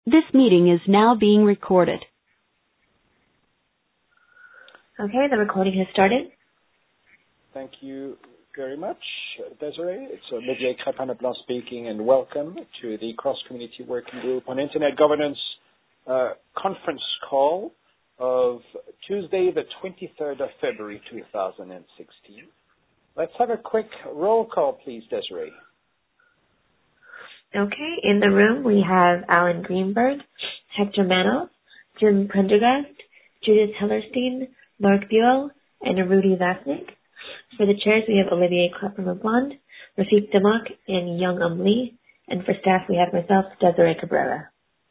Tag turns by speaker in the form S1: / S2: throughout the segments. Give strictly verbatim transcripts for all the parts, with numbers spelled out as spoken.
S1: This meeting is now being recorded.
S2: Okay, the recording has started.
S3: Thank you very much, Desiree. It's Olivier Crépin-Leblanc speaking, and welcome to the Cross-Community Working Group on Internet Governance uh, conference call of Tuesday, the twenty-third of February, two thousand sixteen. Let's have a quick roll call, please, Desiree.
S2: Okay, in the room we have Alan Greenberg, Hector Manoff, Jim Prendergast, Judith Hellerstein, Mark Buell, and Rudy Vasnik. For the chairs we have Olivier Crépin-Leblanc, Rafik Damak, and Young Um Lee. And for staff we have myself, Desiree Cabrera.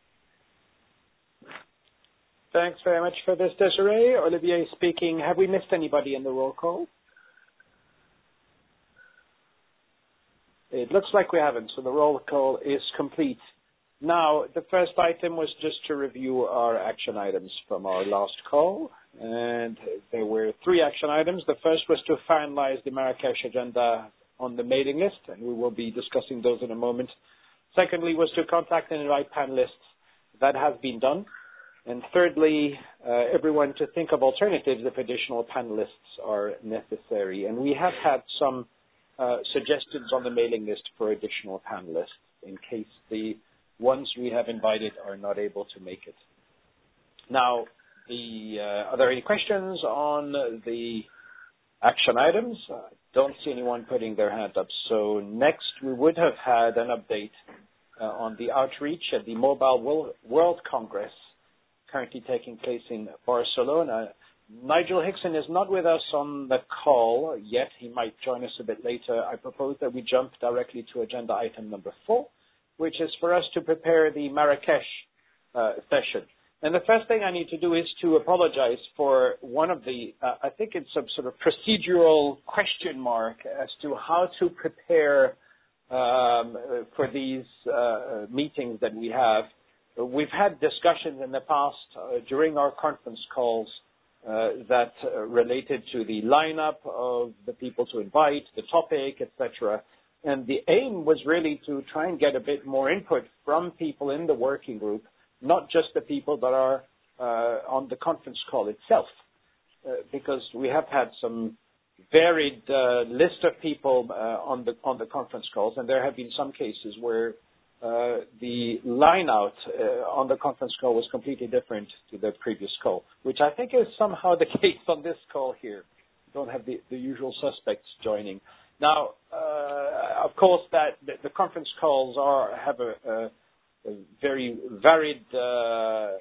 S3: Thanks very much for this, Desiree. Olivier speaking. Have we missed anybody in the roll call? It looks like we haven't, so the roll call is complete. Now, the first item was just to review our action items from our last call, and there were three action items. The first was to finalize the Marrakesh agenda on the mailing list, and we will be discussing those in a moment. Secondly was to contact and invite panelists. That has been done. And thirdly, uh, everyone to think of alternatives if additional panelists are necessary. And we have had some uh, suggestions on the mailing list for additional panelists in case the ones we have invited are not able to make it. Now, the, uh, are there any questions on the action items? I don't see anyone putting their hand up. So next, we would have had an update uh, on the outreach at the Mobile World Congress currently taking place in Barcelona. Nigel Hickson is not with us on the call yet. He might join us a bit later. I propose that we jump directly to agenda item number four, which is for us to prepare the Marrakesh uh, session. And the first thing I need to do is to apologize for one of the, uh, I think it's some sort of procedural question mark as to how to prepare um, for these uh, meetings that we have. We've had discussions in the past uh, during our conference calls uh, that uh, related to the lineup of the people to invite, the topic, et cetera. And the aim was really to try and get a bit more input from people in the working group, not just the people that are uh, on the conference call itself, uh, because we have had some varied uh, list of people uh, on the on the conference calls, and there have been some cases where uh, the line out uh, on the conference call was completely different to the previous call, which I think is somehow the case on this call here. We don't have the, the usual suspects joining. Now, uh, of course, that the, the conference calls are have a, a, a very varied uh,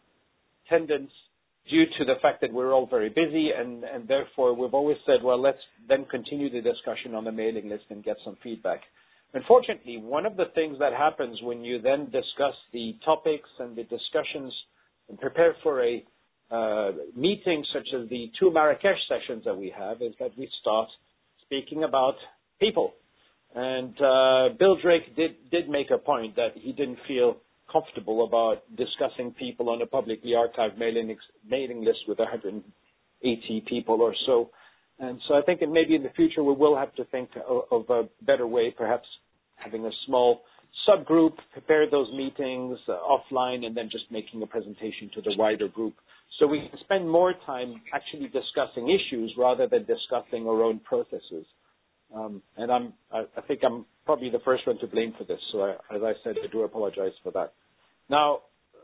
S3: tendency due to the fact that we're all very busy, and, and therefore we've always said, well, let's then continue the discussion on the mailing list and get some feedback. Unfortunately, one of the things that happens when you then discuss the topics and the discussions and prepare for a uh, meeting such as the two Marrakesh sessions that we have is that we start speaking about people. And uh, Bill Drake did, did make a point that he didn't feel comfortable about discussing people on a publicly archived mailing, mailing list with one hundred eighty people or so. And so I think that maybe in the future we will have to think of, of a better way, perhaps having a small subgroup, prepare those meetings uh, offline, and then just making a presentation to the wider group. So we can spend more time actually discussing issues rather than discussing our own processes. Um, and I'm, I, I think I'm probably the first one to blame for this. So I, as I said, I do apologize for that. Now,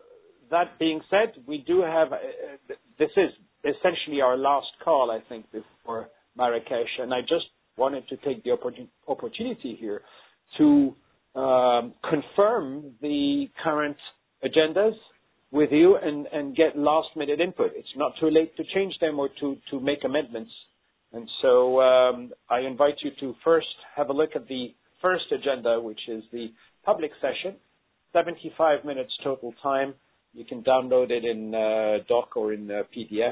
S3: that being said, we do have, uh, this is essentially our last call, I think, before Marrakesh. And I just wanted to take the opportun- opportunity here to um, confirm the current agendas with you and, and get last-minute input. It's not too late to change them or to, to make amendments. And so um, I invite you to first have a look at the first agenda, which is the public session, seventy-five minutes total time. You can download it in uh, doc or in uh, P D F.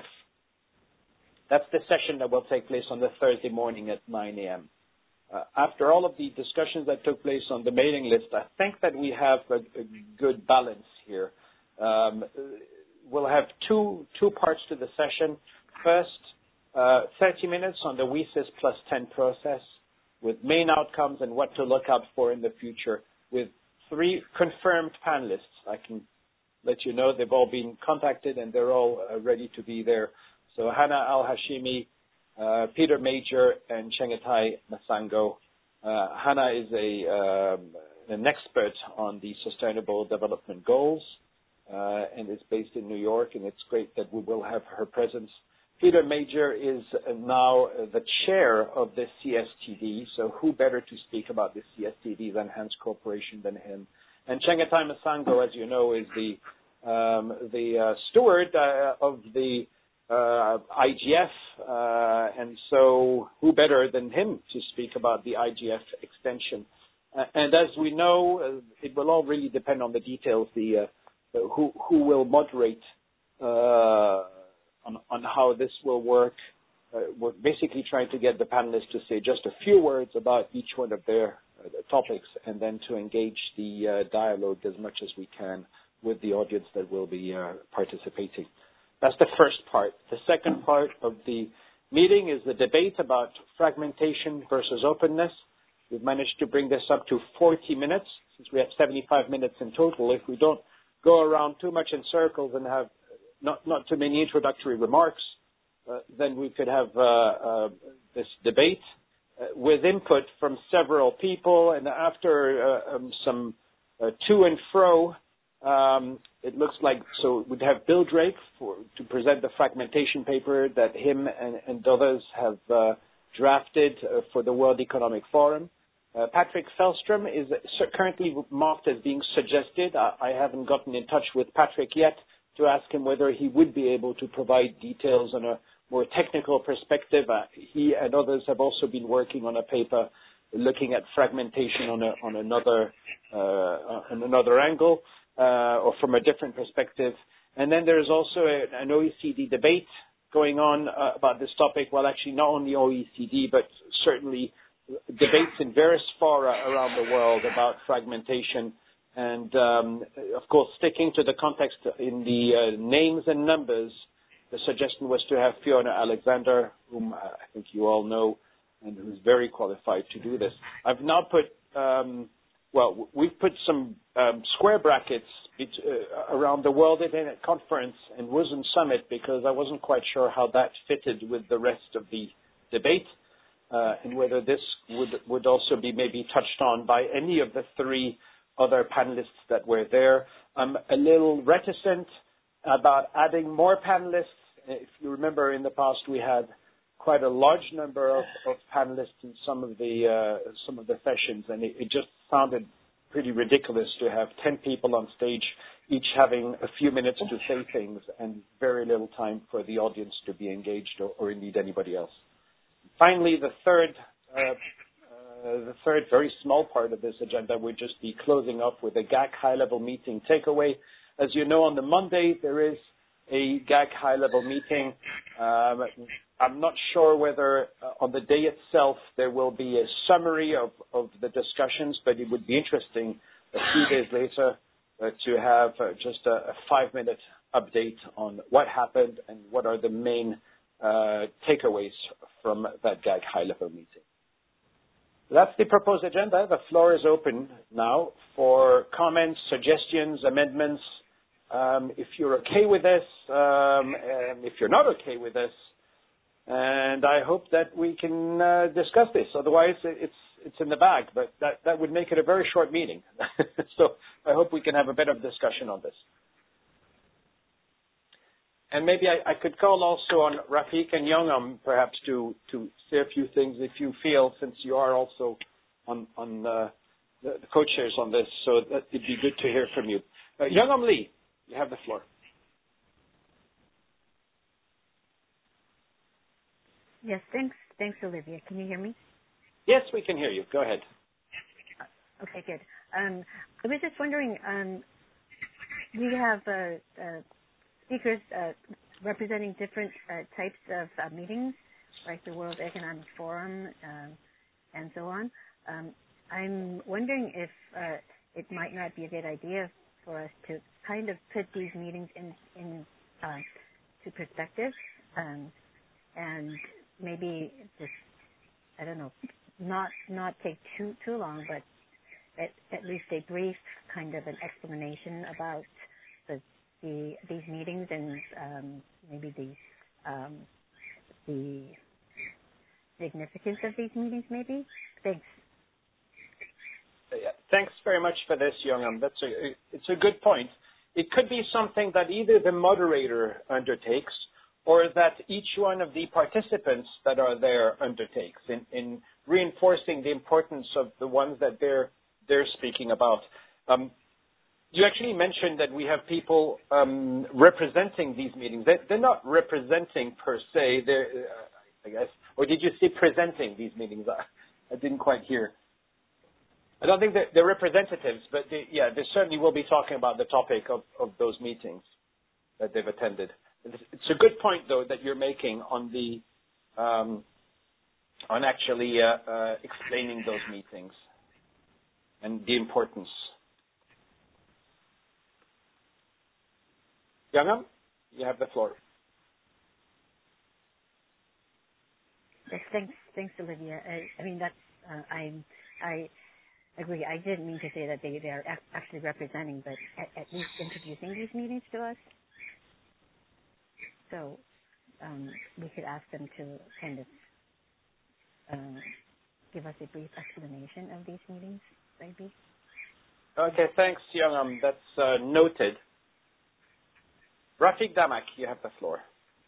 S3: That's the session that will take place on the Thursday morning at nine a.m. Uh, after all of the discussions that took place on the mailing list, I think that we have a, a good balance here. Um, we'll have two two parts to the session. First, uh, thirty minutes on the W I S I S plus ten process with main outcomes and what to look out for in the future with three confirmed panelists. I can know, they've all been contacted and they're all uh, ready to be there. So Hannah Al-Hashimi, uh, Peter Major, and Chengetai Masango. Uh, Hannah is a um, an expert on the Sustainable Development Goals uh, and is based in New York, and it's great that we will have her presence. Peter Major is now the chair of the C S T D, so who better to speak about the C S T D than Hans Corporation than him? And Chengetai Masango, as you know, is the um, the uh, steward uh, of the uh, I G F, uh, and so who better than him to speak about the I G F extension? Uh, and as we know, uh, it will all really depend on the details, the uh, who who will moderate uh, on, on how this will work. Uh, we're basically trying to get the panelists to say just a few words about each one of their uh, topics and then to engage the uh, dialogue as much as we can with the audience that will be uh, participating. That's the first part. The second part of the meeting is the debate about fragmentation versus openness. We've managed to bring this up to forty minutes, since we have seventy-five minutes in total. If we don't go around too much in circles and have not, not too many introductory remarks, uh, then we could have uh, uh, this debate uh, with input from several people. And after uh, um, some uh, to and fro, um, it looks like, so we'd have Bill Drake for, to present the fragmentation paper that him and, and others have uh, drafted uh, for the World Economic Forum. Uh, Patrick Fellstrom is currently marked as being suggested. I, I haven't gotten in touch with Patrick yet to ask him whether he would be able to provide details on a more technical perspective. Uh, he and others have also been working on a paper looking at fragmentation on, a, on another uh, on another angle uh, or from a different perspective. And then there is also a, an O E C D debate going on uh, about this topic. Well, actually, not only O E C D, but certainly debates in various fora around the world about fragmentation. And, um, of course, sticking to the context in the uh, names and numbers, the suggestion was to have Fiona Alexander, whom I think you all know, and who's very qualified to do this. I've now put, um, well, we've put some um, square brackets bet- uh, around the World Internet Conference and WUSN Summit because I wasn't quite sure how that fitted with the rest of the debate. Uh, and whether this would, would also be maybe touched on by any of the three other panelists that were there. I'm a little reticent about adding more panelists. If you remember, in the past we had quite a large number of, of panelists in some of the uh, some of the sessions, and it, it just sounded pretty ridiculous to have ten people on stage, each having a few minutes to say things and very little time for the audience to be engaged or, or indeed anybody else. Finally, the third, uh, uh, the third very small part of this agenda would just be closing off with a G A C high-level meeting takeaway. As you know, on the Monday there is a G A C high-level meeting. Um, I'm not sure whether uh, on the day itself there will be a summary of, of the discussions, but it would be interesting a few days later uh, to have uh, just a, a five-minute update on what happened and what are the main uh, takeaways from that G A C high-level meeting. That's the proposed agenda. The floor is open now for comments, suggestions, amendments. Um, if you're okay with this, um, and if you're not okay with this, and I hope that we can uh, discuss this. Otherwise, it's it's in the bag, but that, that would make it a very short meeting. So I hope we can have a bit of discussion on this. And maybe I, I could call also on Rafik and Youngam perhaps to, to say a few things if you feel, since you are also on, on uh, the, the co-chairs on this, so that it'd be good to hear from you. Uh, Youngam Lee, you have the floor.
S4: Yes, thanks. Thanks, Olivia. Can you hear me?
S3: Yes, we can hear you. Go ahead.
S4: Okay, good. Um, I was just wondering, um, we have uh, uh, speakers uh, representing different uh, types of uh, meetings, like the World Economic Forum uh, and so on. Um, I'm wondering if uh, it might not be a good idea for us to kind of put these meetings in, in uh, to perspective um, and maybe just, I don't know, not not take too too long, but at, at least a brief kind of an explanation about the the these meetings and um, maybe the um, the significance of these meetings, maybe? Thanks.
S3: Yeah, thanks very much for this, Youngam. That's a, it's a good point. It could be something that either the moderator undertakes or that each one of the participants that are there undertakes in, in reinforcing the importance of the ones that they're they're speaking about. Um, you actually mentioned that we have people um, representing these meetings. They, they're not representing per se, they're, uh, I guess, or did you say presenting these meetings? I, I didn't quite hear. I don't think that they're representatives, but they, yeah, they certainly will be talking about the topic of, of those meetings that they've attended. It's a good point, though, that you're making on the um, on actually uh, uh, explaining those meetings and the importance. Youngam, you have the floor.
S4: Yes, thanks, thanks, Olivia. I, I mean, that's uh, I'm I. agree. I didn't mean to say that they, they are ac- actually representing, but at, at least introducing these meetings to us. So um, we could ask them to kind of uh, give us a brief explanation of these meetings, maybe.
S3: Okay, thanks, Youngam. That's uh, noted. Rafiq Damak, you have the floor.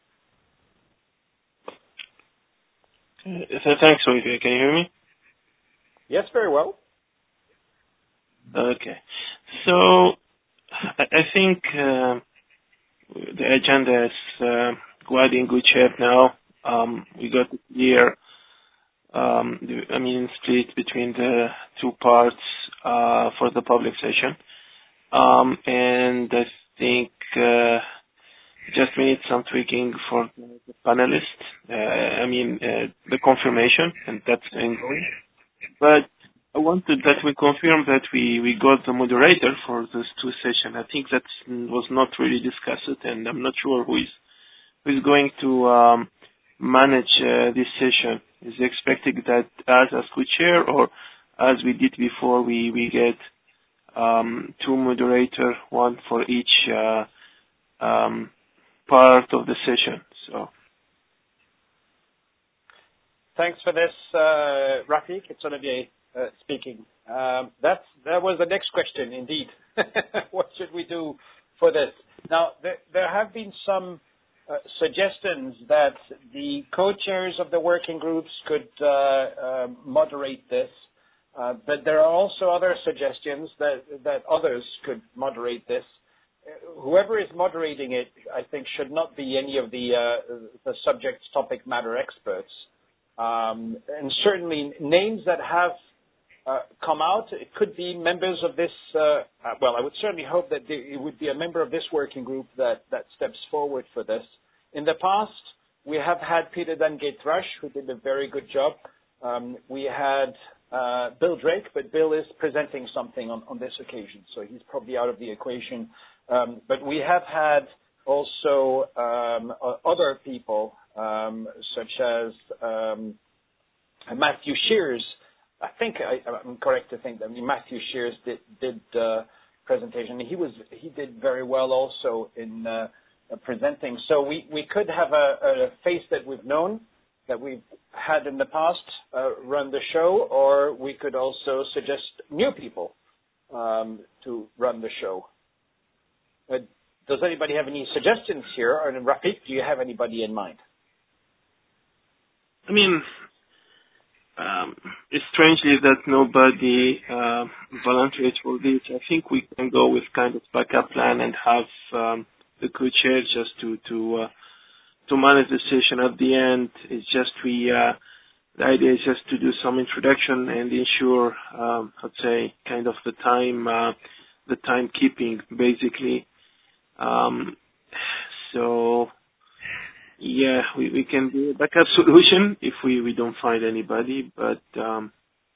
S5: So thanks, Olivia. Can you hear me?
S3: Yes, very well.
S5: Okay. So I, I think uh, the agenda is uh, quite in good shape now. Um, we got a clear, um, the, I mean, split between the two parts uh, for the public session. Um, and I think uh, just we need some tweaking for the panelists. Uh, I mean, uh, the confirmation, and that's ongoing. But I wanted that we confirm that we, we got the moderator for this two sessions. I think that was not really discussed, and I'm not sure who is who is going to um, manage uh, this session. Is expected that us as co-chair, or as we did before, we we get um, two moderators, one for each uh, um, part of the session. So.
S3: Thanks for this, uh, Rafiq. It's Olivier uh, speaking. Um, that's, that was the next question, indeed. What should we do for this? Now, there, there have been some uh, suggestions that the co-chairs of the working groups could uh, uh, moderate this, uh, but there are also other suggestions that, that others could moderate this. Whoever is moderating it, I think, should not be any of the, uh, the subject topic matter experts. Um, and certainly names that have uh, come out, it could be members of this, uh, well, I would certainly hope that they, it would be a member of this working group that, that steps forward for this. In the past, we have had Peter Dungay-Thrush, who did a very good job. Um, we had uh, Bill Drake, but Bill is presenting something on, on this occasion, so he's probably out of the equation. Um, but we have had also um, other people, um, such as um, Matthew Shears. I think I, I'm correct to think that Matthew Shears did, did uh, presentation. He was he did very well also in uh, presenting. So we, we could have a, a face that we've known, that we've had in the past, uh, run the show, or we could also suggest new people um, to run the show. Uh, does anybody have any suggestions here? Or Rafiq, do you have anybody in mind?
S5: I mean, um, it's strangely that nobody uh, volunteered for this. I think we can go with kind of backup plan and have um, the co-chair just to to uh, to manage the session at the end. It's just we uh, the idea is just to do some introduction and ensure, um, I'd say, kind of the time uh, the timekeeping basically. Um, so. Yeah, we, we can do a backup solution if we, we don't find anybody, but um,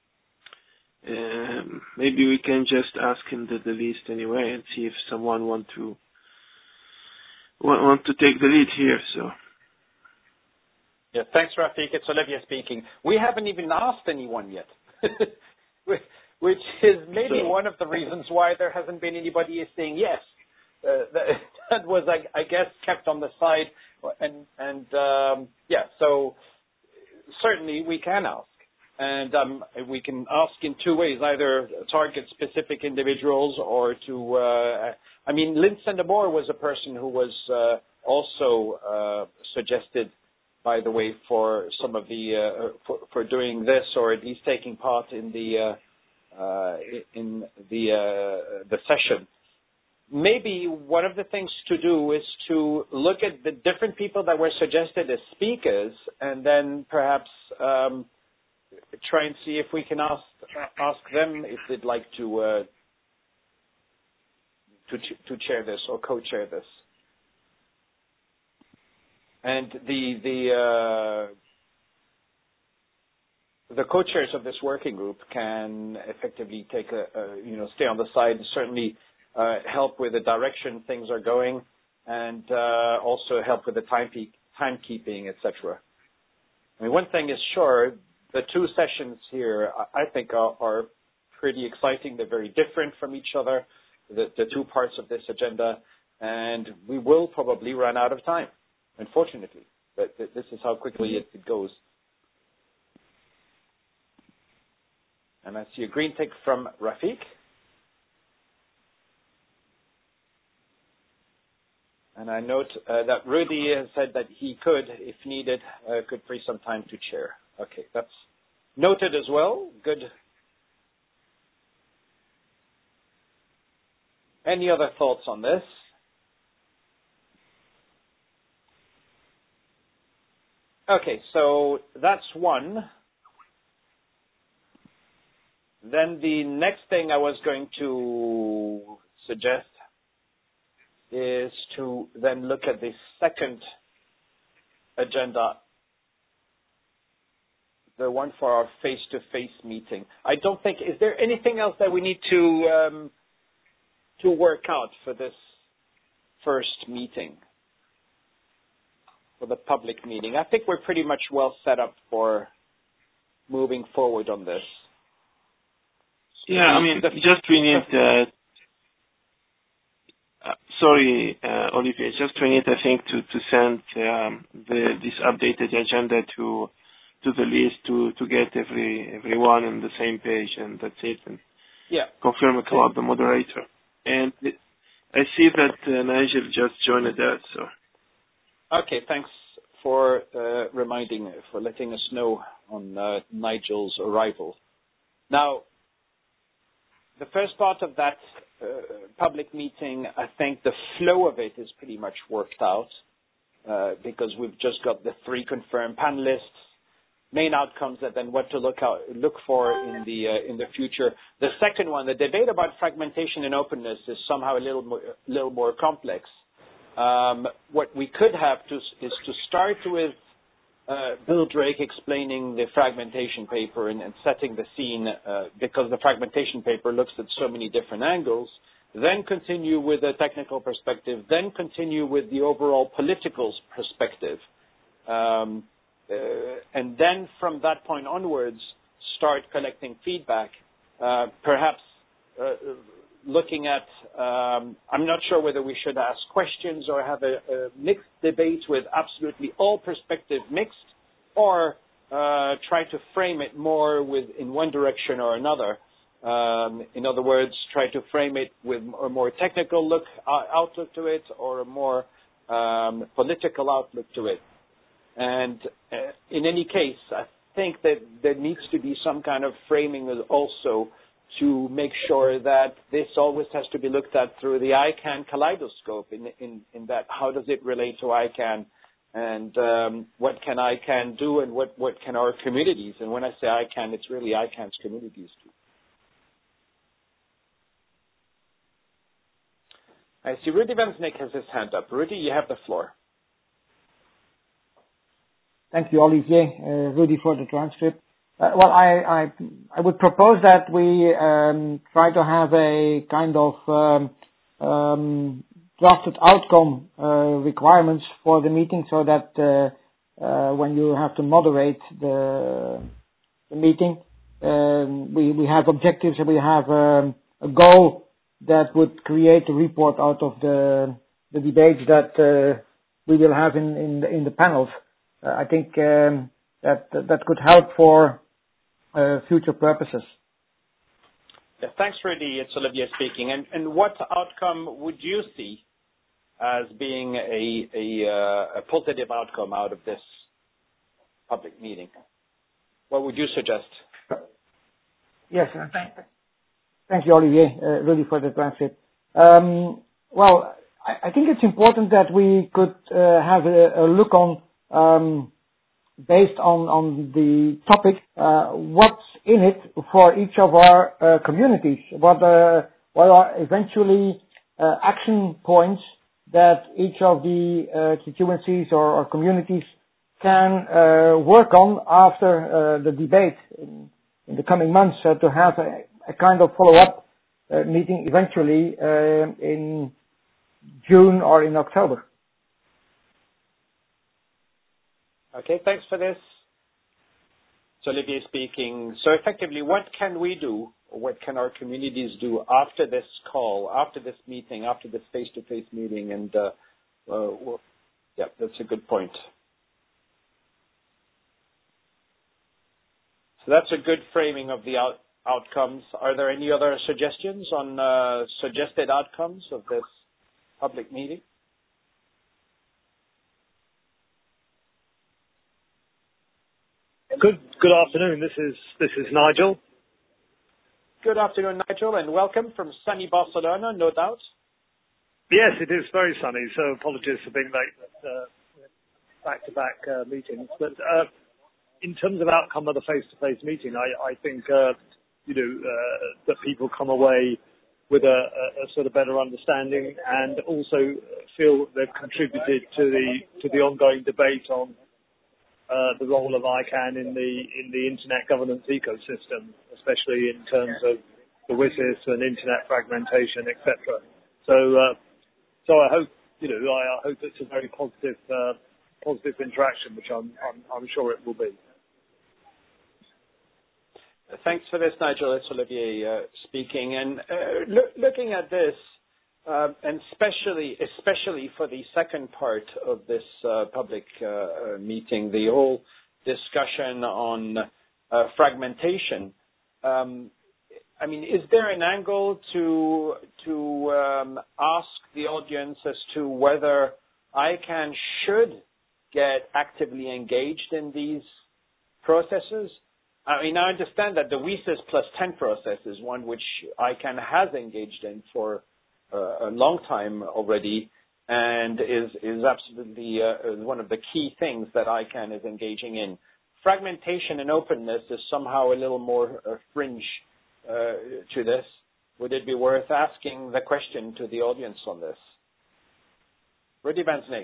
S5: um, maybe we can just ask him the, the list anyway and see if someone want to want, want to take the lead here. So.
S3: Yeah, thanks, Rafiq. It's Olivia speaking. We haven't even asked anyone yet, which is maybe
S5: so.
S3: one of the reasons why there hasn't been anybody saying yes. Uh, that was, I, I guess, kept on the side. And, and um, yeah, so certainly we can ask. And um, we can ask in two ways, either target specific individuals or to, uh, I mean, Lindsay de Boer was a person who was uh, also uh, suggested, by the way, for some of the, uh, for, for doing this, or at least taking part in the, uh, uh, in the, uh, the session. Maybe one of the things to do is to look at the different people that were suggested as speakers, and then perhaps um, try and see if we can ask ask them if they'd like to uh, to to chair this or co-chair this. And the the uh, the co-chairs of this working group can effectively take a, a you know stay on the side and certainly uh, help with the direction things are going, and uh, also help with the time pe- timekeeping, et cetera. I mean, one thing is sure. The two sessions here, I think, are, are pretty exciting. They're very different from each other, the, the two parts of this agenda, and we will probably run out of time, unfortunately. But this is how quickly it, it goes. And I see a green tick from Rafiq. And I note uh, that Rudy has said that he could, if needed, uh, could free some time to chair. Okay, that's noted as well. Good. Any other thoughts on this? Okay, so that's one. Then the next thing I was going to suggest is to then look at the second agenda, the one for our face-to-face meeting. I don't think, is there anything else that we need to um, to work out for this first meeting, for the public meeting? I think we're pretty much well set up for moving forward on this.
S5: Yeah, I mean, just we need, uh, uh, sorry, uh, Olivier, just we need, I think, to, to send um, the, this updated agenda to to the list to, to get every everyone on the same page, and that's it. And
S3: yeah.
S5: confirm it about the moderator. And it, I see that uh, Nigel just joined that, so.
S3: Okay, thanks for uh, reminding, for letting us know on uh, Nigel's arrival. Now, the first part of that uh, public meeting, I think the flow of it is pretty much worked out uh, because we've just got the three confirmed panelists, main outcomes, and then what to look out, look for in the uh, in the future. The second one, the debate about fragmentation and openness, is somehow a little more, little more complex. Um, what we could have to is to start with uh, Bill Drake explaining the fragmentation paper and, and setting the scene, uh, because the fragmentation paper looks at so many different angles. Then continue with a technical perspective. Then continue with the overall political perspective. Um, Uh, and then from that point onwards, start collecting feedback, uh, perhaps uh, looking at, um, I'm not sure whether we should ask questions or have a, a mixed debate with absolutely all perspective mixed, or uh, try to frame it more with in one direction or another. Um, in other words, try to frame it with a more technical look, uh, outlook to it, or a more um, political outlook to it. And uh, in any case, I think that there needs to be some kind of framing also to make sure that this always has to be looked at through the ICANN kaleidoscope in, in, in that how does it relate to ICANN, and um, what can ICANN do, and what, what can our communities, and when I say ICANN, it's really ICANN's communities too. I see Rudy Van Snick has his hand up. Rudy, you have the floor.
S6: Thank you, Olivier, uh, Rudy, for the transcript. Uh, well, I, I I would propose that we um, try to have a kind of um, um, drafted outcome uh, requirements for the meeting, so that uh, uh, when you have to moderate the the meeting, um, we we have objectives and we have um, a goal that would create a report out of the the debates that uh, we will have in, in, the, in the panels. Uh, I think um, that that could help for uh, future purposes.
S3: Yeah, thanks, Rudy. It's Olivier speaking. And, and what outcome would you see as being a, a, uh, a positive outcome out of this public meeting? What would you suggest?
S6: Yes, uh, thank, thank you, Olivier, uh, really for the transcript. Um, well, I, I think it's important that we could uh, have a, a look on, um, based on, on the topic, uh, what's in it for each of our uh, communities, what, uh, what are eventually uh, action points that each of the uh, constituencies or, or communities can uh, work on after uh, the debate in, in the coming months, uh, to have a, a kind of follow-up uh, meeting eventually uh, in June or in October.
S3: Okay, thanks for this. So Olivier speaking. So effectively, what can we do, or what can our communities do after this call, after this meeting, after this face-to-face meeting? And uh, uh, well, yeah, that's a good point. So that's a good framing of the out- outcomes. Are there any other suggestions on uh, suggested outcomes of this public meeting?
S7: Good good afternoon. This is this is Nigel.
S3: Good afternoon, Nigel, and welcome from sunny Barcelona, no doubt.
S7: Yes, it is very sunny. So apologies for being late. Uh, back-to-back uh, meetings, but uh, in terms of outcome of the face-to-face meeting, I, I think uh, you know uh, that people come away with a, a, a sort of better understanding, and also feel they've contributed to the to the ongoing debate on Uh, the role of I CANN in the in the internet governance ecosystem, especially in terms of the W S I S and internet fragmentation, et cetera. So, uh, so I hope you know I, I hope it's a very positive uh, positive interaction, which I'm, I'm I'm sure it will be.
S3: Thanks for this, Nigel. It's Olivier uh, speaking, and uh, lo- looking at this. Uh, and especially, especially for the second part of this uh, public uh, meeting, the whole discussion on uh, fragmentation. Um, I mean, is there an angle to to um, ask the audience as to whether I CANN should get actively engaged in these processes? I mean, I understand that the W S I S plus ten process is one which I CANN has engaged in for Uh, a long time already, and is is absolutely uh, one of the key things that I CANN is engaging in. Fragmentation and openness is somehow a little more uh, fringe uh, to this. Would it be worth asking the question to the audience on this? Rudy van Sneek.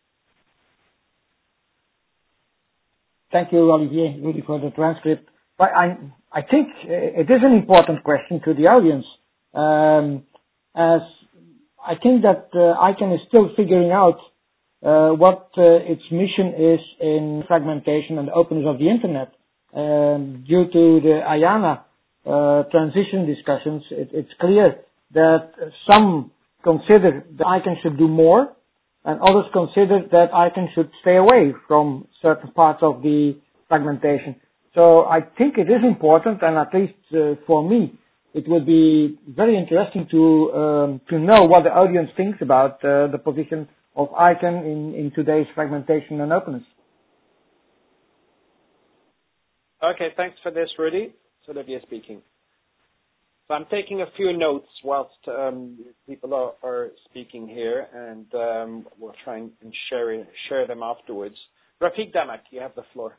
S6: Thank you, Olivier, Rudy, for the transcript. But I I think it is an important question to the audience. Um, as I think that uh, I CANN is still figuring out uh, what uh, its mission is in fragmentation and openness of the internet. Um, due to the IANA uh, transition discussions, it, it's clear that some consider that I CANN should do more, and others consider that I CANN should stay away from certain parts of the fragmentation. So I think it is important, and at least uh, for me, it would be very interesting to um, to know what the audience thinks about uh, the position of I CANN in, in today's fragmentation and openness.
S3: Okay, thanks for this, Rudy. It's Olivier speaking. So I'm taking a few notes whilst um, people are, are speaking here, and um, we'll try and share share them afterwards. Rafiq Damak, you have the floor.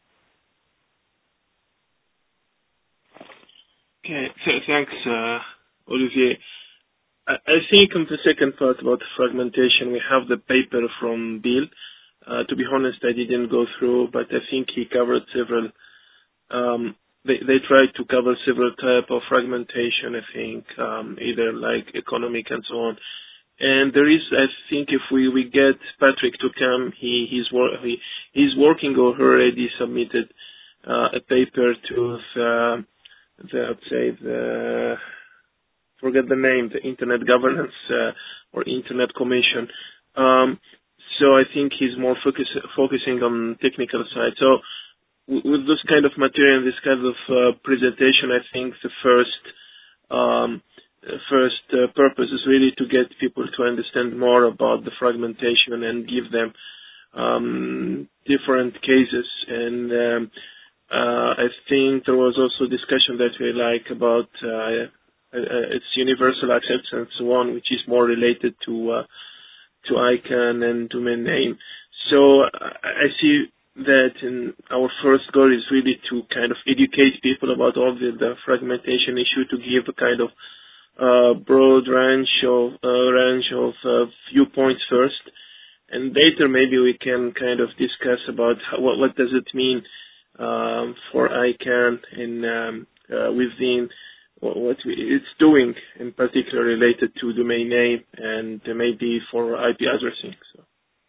S5: Okay, so thanks, uh, Olivier. I, I think on the second part about fragmentation, we have the paper from Bill. Uh, to be honest, I didn't go through, but I think he covered several. Um, they they tried to cover several type of fragmentation. I think um, either like economic and so on. And there is, I think, if we, we get Patrick to come, he he's wor- he he's working or already submitted uh, a paper to the. The, I'd say the forget the name, the Internet Governance uh, or Internet Commission. Um, so I think he's more focus, focusing on technical side. So w- with this kind of material, this kind of uh, presentation, I think the first um, first uh, purpose is really to get people to understand more about the fragmentation and give them um, different cases. And um, uh, I think there was also discussion that we like about uh, uh, its universal acceptance and so on, which is more related to uh, to ICANN and domain name. So I see that in our first goal is really to kind of educate people about all the, the fragmentation issue, to give a kind of uh, broad range of uh, range of uh, viewpoints first, and later maybe we can kind of discuss about how, what what does it mean um, for ICANN and um, uh, within what, what we, it's doing, in particular related to domain name and uh, maybe for I P addressing. So.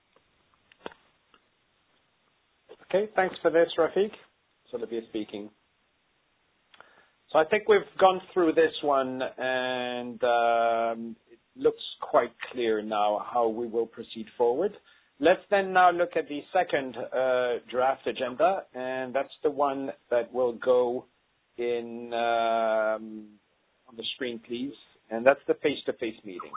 S3: Okay, thanks for this, Rafiq. So Olivier speaking. So I think we've gone through this one, and um, it looks quite clear now how we will proceed forward. Let's then now look at the second uh, draft agenda, and that's the one that will go in um, on the screen, please, and that's the face-to-face meeting.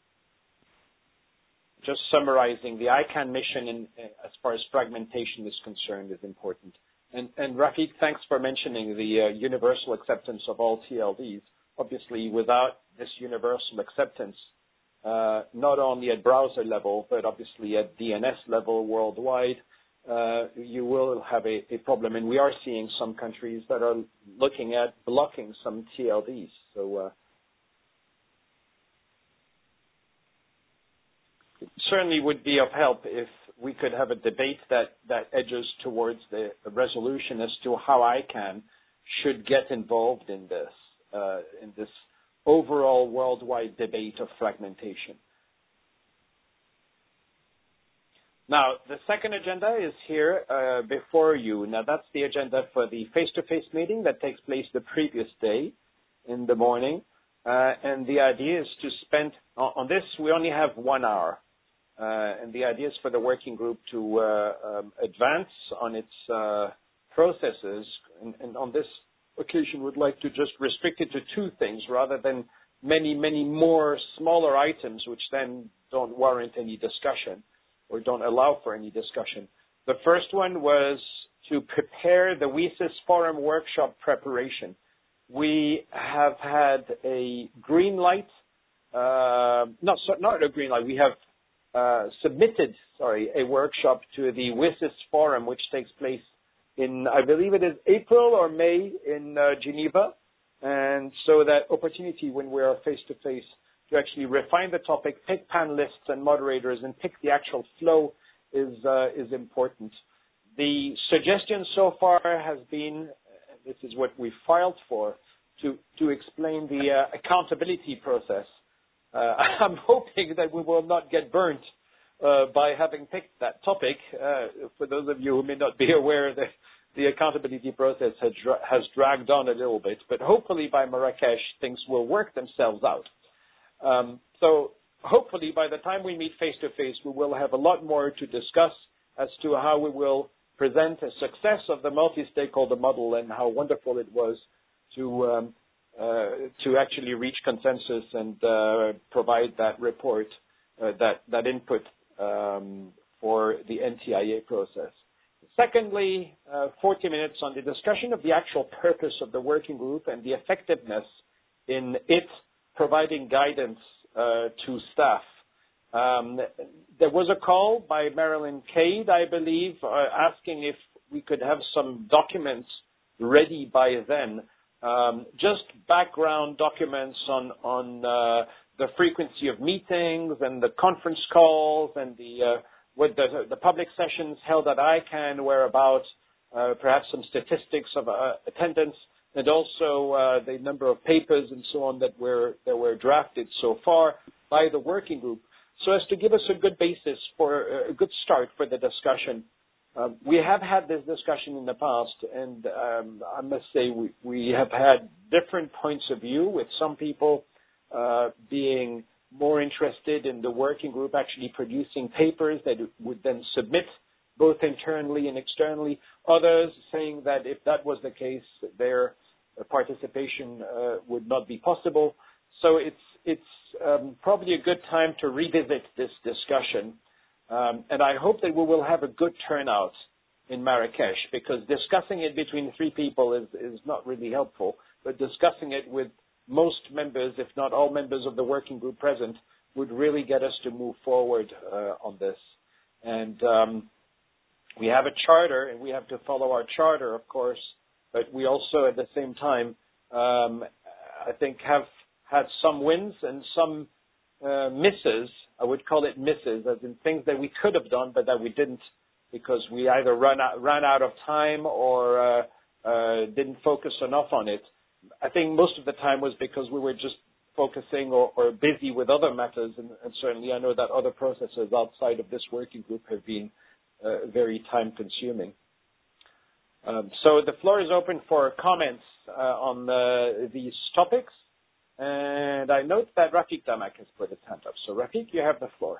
S3: Just summarizing, the ICANN mission in, as far as fragmentation is concerned is important. And, and Rafiq, thanks for mentioning the uh, universal acceptance of all T L Ds. Obviously, without this universal acceptance, uh, not only at browser level, but obviously at D N S level worldwide, uh, you will have a, a problem. And we are seeing some countries that are looking at blocking some T L Ds. So uh, it certainly would be of help if we could have a debate that, that edges towards the resolution as to how ICANN should get involved in this, uh, in this overall worldwide debate of fragmentation. Now, the second agenda is here uh, before you. Now, that's the agenda for the face-to-face meeting that takes place the previous day in the morning. Uh, and the idea is to spend, on, on this, we only have one hour. Uh, and the idea is for the working group to uh, um, advance on its uh, processes. And, and on this occasion, would like to just restrict it to two things rather than many, many more smaller items which then don't warrant any discussion or don't allow for any discussion. The first one was to prepare the WSIS forum workshop preparation. We have had a green light, uh, not, not a green light, we have Uh, submitted, sorry, a workshop to the WSIS forum, which takes place in, I believe it is April or May in uh, Geneva. And so that opportunity when we are face-to-face to actually refine the topic, pick panelists and moderators, and pick the actual flow is, uh, is important. The suggestion so far has been, this is what we filed for, to, to explain the uh, accountability process. Uh, I'm hoping that we will not get burnt uh, by having picked that topic. Uh, for those of you who may not be aware, the, the accountability process has, dra- has dragged on a little bit, but hopefully by Marrakesh, things will work themselves out. Um, so hopefully by the time we meet face-to-face, we will have a lot more to discuss as to how we will present a success of the multi-stakeholder model and how wonderful it was to um, Uh, to actually reach consensus and uh, provide that report, uh, that, that input um, for the N T I A process. Secondly, uh, forty minutes on the discussion of the actual purpose of the working group and the effectiveness in it providing guidance uh, to staff. Um, there was a call by Marilyn Cade, I believe, uh, asking if we could have some documents ready by then. Um, just background documents on, on uh, the frequency of meetings and the conference calls and the uh, what the, the public sessions held at ICANN were about, uh, perhaps some statistics of uh, attendance, and also uh, the number of papers and so on that were that were drafted so far by the working group, so as to give us a good basis for a good start for the discussion. Um, we have had this discussion in the past, and um, I must say we, we have had different points of view with some people uh, being more interested in the working group actually producing papers that it would then submit both internally and externally. Others saying that if that was the case, their participation uh, would not be possible. So it's it's um, probably a good time to revisit this discussion. Um, and I hope that we will have a good turnout in Marrakesh, because discussing it between three people is, is not really helpful, but discussing it with most members, if not all members of the working group present, would really get us to move forward uh, on this. And um, we have a charter, and we have to follow our charter, of course, but we also, at the same time, um, I think have had some wins and some uh, misses. I would call it misses, as in things that we could have done, but that we didn't, because we either ran out, ran out of time or uh, uh, didn't focus enough on it. I think most of the time was because we were just focusing or, or busy with other matters, and, and certainly I know that other processes outside of this working group have been uh, very time-consuming. Um, so the floor is open for comments uh, on uh, these topics, and I note that Rafik Damak has put his hand up. So Rafik, you have the floor.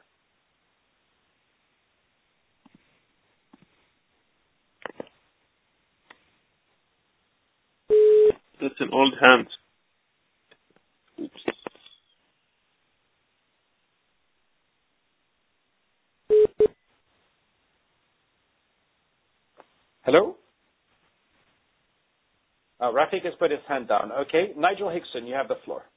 S5: That's an old hand. Oops.
S3: Hello? Uh, Rafik has put his hand down. Okay. Nigel Hickson, you have the floor.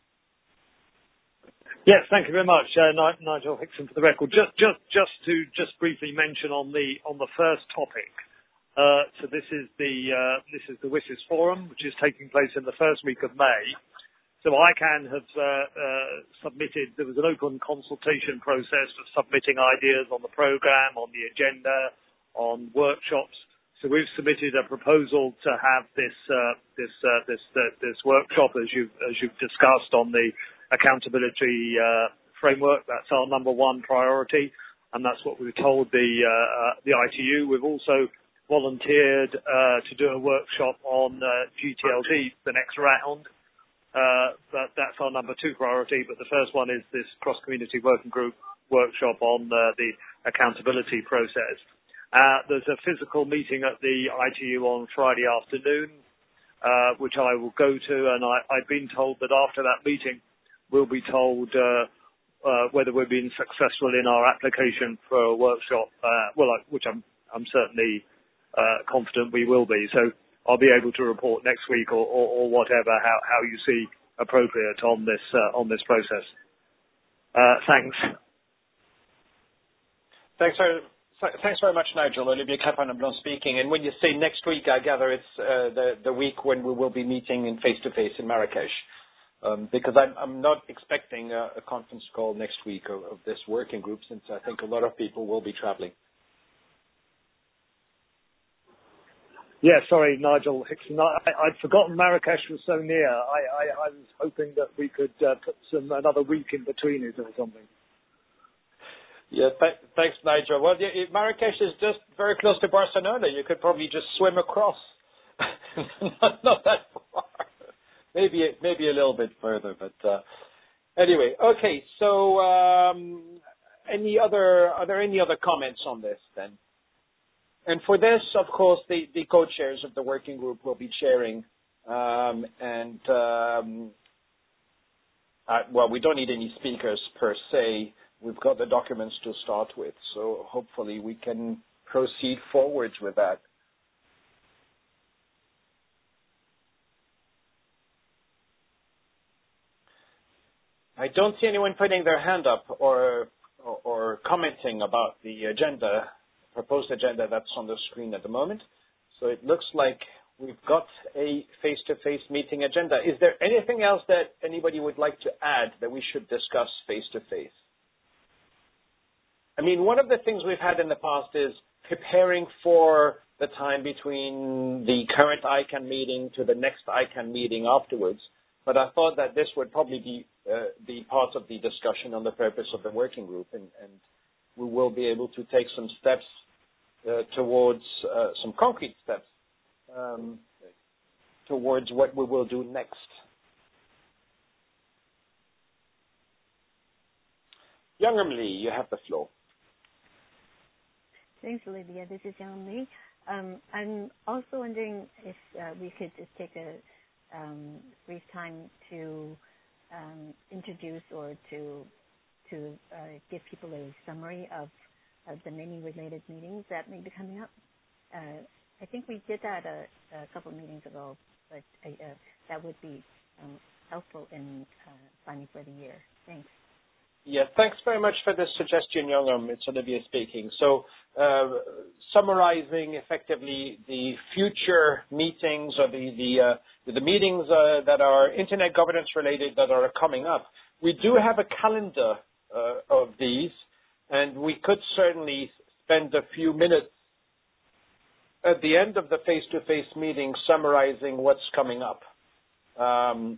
S7: Yes, thank you very much, uh, Nigel Hickson, for the record. Just, just, just to just briefly mention on the on the first topic. Uh, so this is the uh, this is the WSIS Forum, which is taking place in the first week of May. So I CAN have uh, uh, submitted. There was an open consultation process for submitting ideas on the program, on the agenda, on workshops. So we've submitted a proposal to have this uh, this uh, this uh, this workshop, as you as you've discussed, on the accountability uh, framework. That's our number one priority, and that's what we've told the uh, uh, the I T U. We've also volunteered uh, to do a workshop on uh, G T L D, the next round. Uh, but that's our number two priority. But the first one is this cross-community working group workshop on uh, the accountability process. Uh, there's a physical meeting at the I T U on Friday afternoon, uh, which I will go to, and I, I've been told that after that meeting, we'll be told uh, uh, whether we've been successful in our application for a workshop. Uh, well, I, which I'm I'm certainly uh, confident we will be. So I'll be able to report next week or, or, or whatever how, how you see appropriate on this uh, on this process. Uh, thanks.
S3: Thanks very, thanks very much, Nigel. Olivier Clapin-Blanc speaking. And when you say next week, I gather it's uh, the the week when we will be meeting in face to face in Marrakesh. Um, because I'm, I'm not expecting a, a conference call next week of, of this working group, since I think a lot of people will be traveling.
S7: Yeah, sorry, Nigel Hickson. I, I'd forgotten Marrakesh was so near. I, I, I was hoping that we could uh, put some another week in between it or something.
S3: Yeah, th- thanks, Nigel. Well, yeah, Marrakesh is just very close to Barcelona. You could probably just swim across. not, not that far. Maybe maybe a little bit further, but uh, anyway. Okay, so um, any other are there any other comments on this then? And for this, of course, the, the co-chairs of the working group will be chairing. Um, and, um, uh, well, we don't need any speakers per se. We've got the documents to start with. So hopefully we can proceed forwards with that. I don't see anyone putting their hand up or, or, or commenting about the agenda. Proposed agenda that's on the screen at the moment. So it looks like we've got a face-to-face meeting agenda. Is there anything else that anybody would like to add that we should discuss face-to-face? I mean, one of the things we've had in the past is preparing for the time between the current I CAN meeting to the next I CAN meeting afterwards. But I thought that this would probably be, uh, be part of the discussion on the purpose of the working group, and, and we will be able to take some steps uh, towards uh, some concrete steps um, towards what we will do next. Youngam Lee, you have the floor.
S4: Thanks, Olivia. This is Youngam Lee. Um, I'm also wondering if uh, we could just take a um, brief time to um, introduce or to to uh, give people a summary of, of the many related meetings that may be coming up. Uh, I think we did that a, a couple of meetings ago, but uh, uh, that would be um, helpful in uh, planning for the year. Thanks.
S3: Yeah, thanks very much for this suggestion, Youngam. It's Olivia speaking. So, uh, summarizing effectively the future meetings or the the, uh, the meetings uh, that are internet governance related that are coming up. We do have a calendar uh, of these, and we could certainly spend a few minutes at the end of the face-to-face meeting summarizing what's coming up. Um,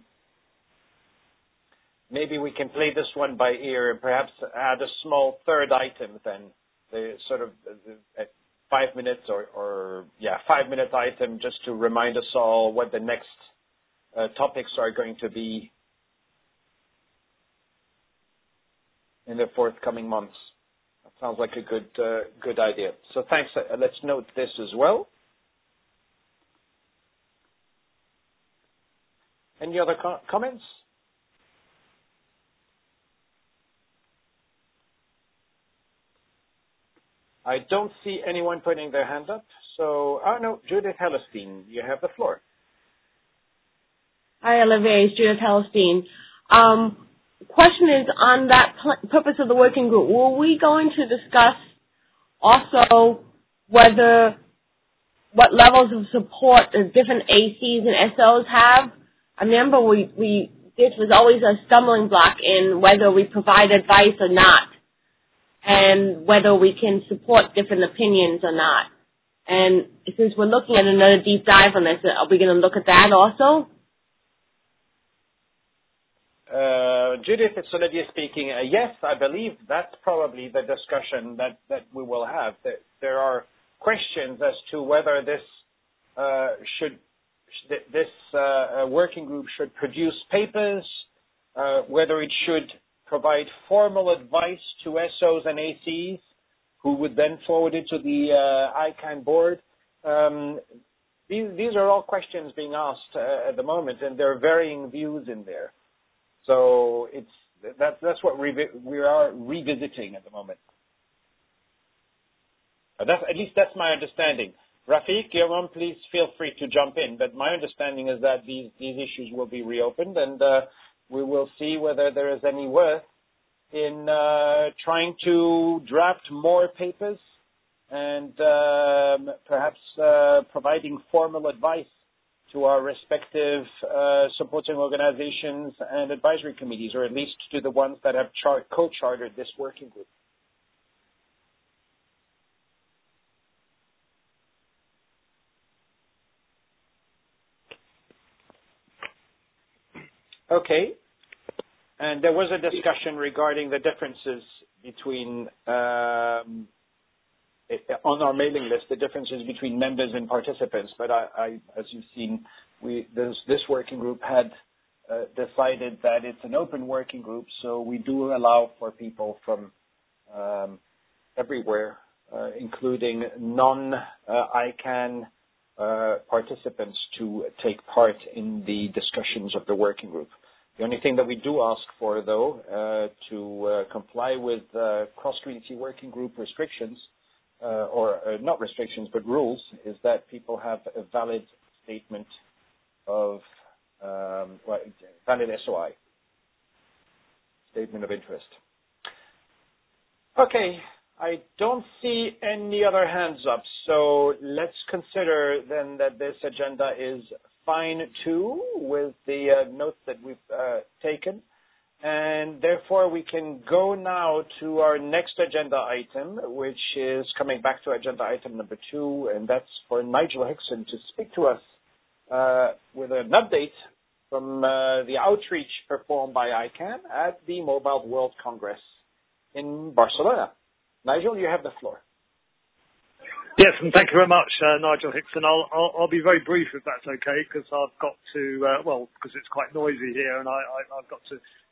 S3: Maybe we can play this one by ear and perhaps add a small third item then, the sort of the, five minutes or, or, yeah, five-minute item just to remind us all what the next uh, topics are going to be in the forthcoming months. That sounds like a good, uh, good idea. So thanks. Uh, let's note this as well. Any other co- comments? I don't see anyone putting their hand up. So, oh no, Judith Hellerstein, you have the floor.
S8: Hi, Olivier. It's Judith Hellerstein. Um, question is on that pl- purpose of the working group. Were we going to discuss also whether what levels of support the different A Cs and S Os have? I remember we, we this was always a stumbling block in whether we provide advice or not, and whether we can support different opinions or not. And since we're looking at another deep dive on this, are we going to look at that also?
S3: Uh, Judith, it's Olivier speaking. Uh, yes, I believe that's probably the discussion that, that we will have. There, there are questions as to whether this uh, should this uh, working group should produce papers, uh, whether it should provide formal advice to S Os and A Cs, who would then forward it to the uh, I CANN board. Um, these, these are all questions being asked uh, at the moment, and there are varying views in there. So it's that, that's what revi- we are revisiting at the moment. Uh, that's, at least that's my understanding. Rafiq, Guillaume, please feel free to jump in, but my understanding is that these, these issues will be reopened, and uh, we will see whether there is any worth in uh, trying to draft more papers and um, perhaps uh, providing formal advice to our respective uh, supporting organizations and advisory committees, or at least to the ones that have char- co-chartered this working group. Okay. And there was a discussion regarding the differences between, um, it, on our mailing list, the differences between members and participants. But I, I as you've seen, we this, this working group had uh, decided that it's an open working group, so we do allow for people from um, everywhere, uh, including non-I CANN uh, participants, to take part in the discussions of the working group. The only thing that we do ask for, though, uh, to uh, comply with uh, cross-community working group restrictions, uh, or uh, not restrictions, but rules, is that people have a valid statement of, um, well, valid S O I, statement of interest. Okay, I don't see any other hands up, so let's consider then that this agenda is fine too, with the uh, notes that we've uh, taken, and therefore we can go now to our next agenda item, which is coming back to agenda item number two, and that's for Nigel Hickson to speak to us uh, with an update from uh, the outreach performed by I CANN at the Mobile World Congress in Barcelona. Nigel, you have the floor.
S7: Yes, and thank you very much, uh, Nigel Hickson. I'll, I'll, I'll be very brief if that's okay, because I've got to, uh, well, because it's quite noisy here, and I, I, I've got to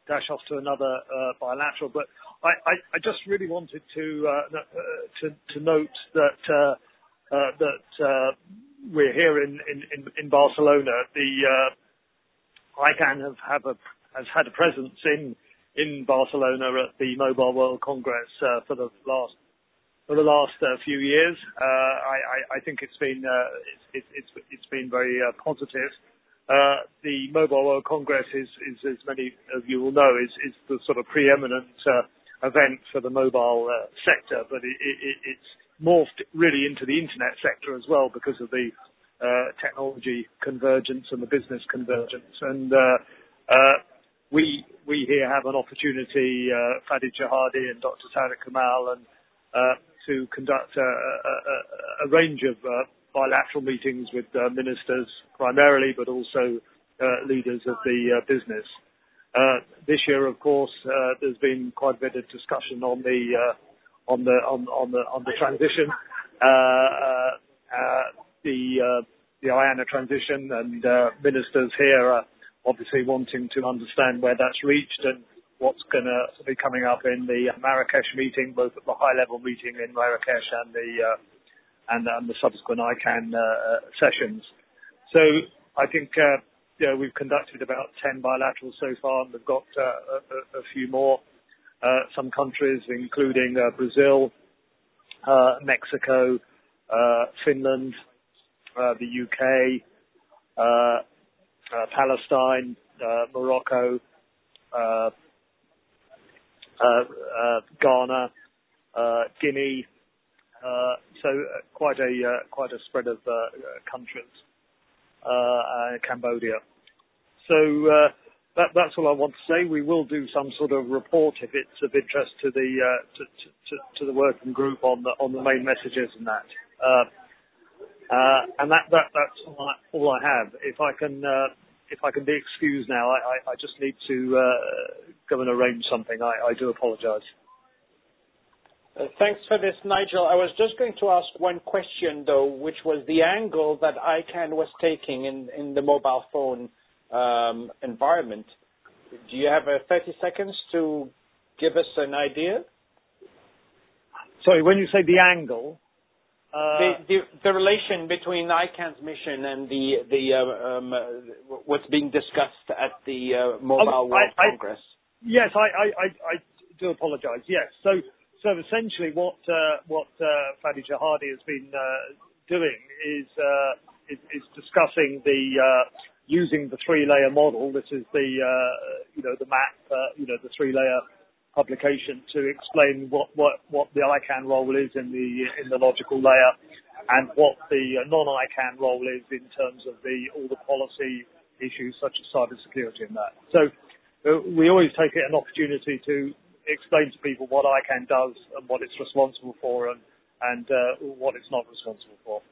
S7: dash off to another uh, bilateral. But I, I, I just really wanted to uh, uh, to, to note that uh, uh, that uh, we're here in, in, in, in Barcelona. The uh, ICANN have, have a, has had a presence in in Barcelona at the Mobile World Congress uh, for the last for the last uh, few years. Uh, I, I, I think it's been uh, it's, it's it's been very uh, positive. Uh, the Mobile World Congress is, is, as many of you will know, is, is the sort of preeminent uh, event for the mobile uh, sector, but it, it, it's morphed really into the internet sector as well because of the uh, technology convergence and the business convergence. And uh, uh, we we here have an opportunity, uh, Fadi Jahadi and Doctor Tariq Kamal, and uh, to conduct a, a, a, a range of uh, bilateral meetings with uh, ministers primarily, but also uh, leaders of the uh, business. Uh, this year, of course, uh, there's been quite a bit of discussion on the uh, on the on, on the on the transition, uh, uh, uh, the uh, the I A N A transition, and uh, ministers here are obviously wanting to understand where that's reached and what's going to be coming up in the Marrakesh meeting, both at the high-level meeting in Marrakesh and the uh, and, and the subsequent ICANN uh, sessions. So I think uh, you know, we've conducted about ten bilaterals so far, and we've got uh, a, a few more. Uh, some countries, including uh, Brazil, uh, Mexico, uh, Finland, uh, the U K, uh, uh, Palestine, uh, Morocco, uh, uh, uh, Ghana, uh, Guinea. Uh, so uh, quite a uh, quite a spread of uh, countries, uh, uh, Cambodia. So uh, that, that's all I want to say. We will do some sort of report if it's of interest to the uh, to, to, to the working group on the on the main messages and that. Uh, uh, and that, that that's all I, all I have. If I can uh, if I can be excused now, I, I, I just need to uh, go and arrange something. I, I do apologise.
S3: Uh, thanks for this, Nigel. I was just going to ask one question, though, which was the angle that ICANN was taking in, in the mobile phone um, environment. Do you have uh, thirty seconds to give us an idea?
S7: Sorry, when you say the angle? Uh,
S3: the, the, the relation between ICANN's mission and the, the uh, um, uh, what's being discussed at the uh, Mobile
S7: oh,
S3: World
S7: I,
S3: Congress.
S7: I, yes, I, I, I, I do apologise. Yes, so so essentially, what uh, what uh, Fadi Jahadi has been uh, doing is, uh, is is discussing the uh, using the three-layer model. This is the uh, you know the map, uh, you know the three-layer publication to explain what, what, what the ICANN role is in the in the logical layer, and what the non-ICANN role is in terms of the all the policy issues such as cybersecurity and that. So uh, we always take it an opportunity to explain to people what ICANN does and what it's responsible for, and and uh, what it's not responsible for.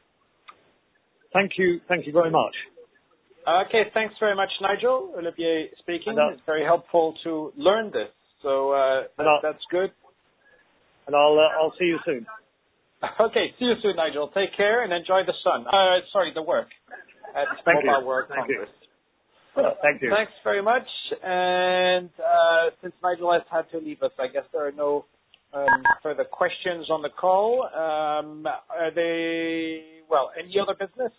S7: Thank you, thank you very much.
S3: Okay, thanks very much, Nigel. Olivier speaking.
S7: Uh,
S3: it's very helpful to learn this. So uh, that, that's good.
S7: And I'll uh, I'll see you soon.
S3: Okay, see you soon, Nigel. Take care and enjoy the sun. Uh, sorry, the work at
S7: Thank
S3: Mobile
S7: you.
S3: World
S7: Thank
S3: Congress.
S7: You. Well, thank you.
S3: Thanks very much. And uh, since Nigel has had to leave us, I guess there are no um, further questions on the call. Um, are they, well, any other business?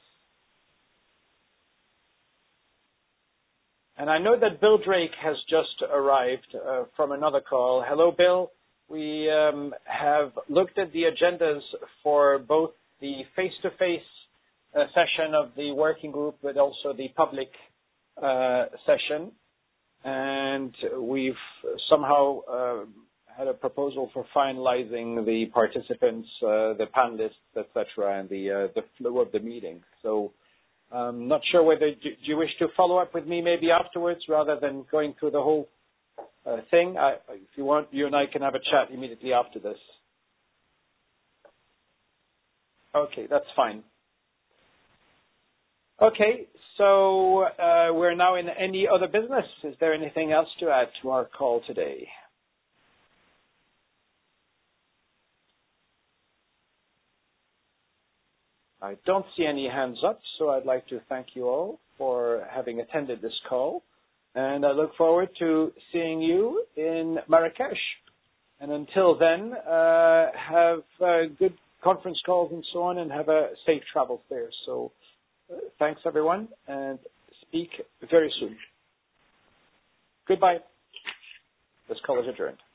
S3: And I know that Bill Drake has just arrived uh, from another call. Hello, Bill. We um, have looked at the agendas for both the face-to-face uh, session of the working group, but also the public uh, session. And we've somehow uh, had a proposal for finalizing the participants, uh, the panelists, et cetera, and the, uh, the flow of the meeting. So I'm not sure whether, do, do you wish to follow up with me maybe afterwards rather than going through the whole uh, thing? I, if you want, you and I can have a chat immediately after this. Okay, that's fine. Okay, so uh, we're now in any other business. Is there anything else to add to our call today? I don't see any hands up, so I'd like to thank you all for having attended this call. And I look forward to seeing you in Marrakesh. And until then, uh, have uh, good conference calls and so on, and have a safe travels there. So uh, thanks, everyone, and speak very soon. Goodbye. This call is adjourned.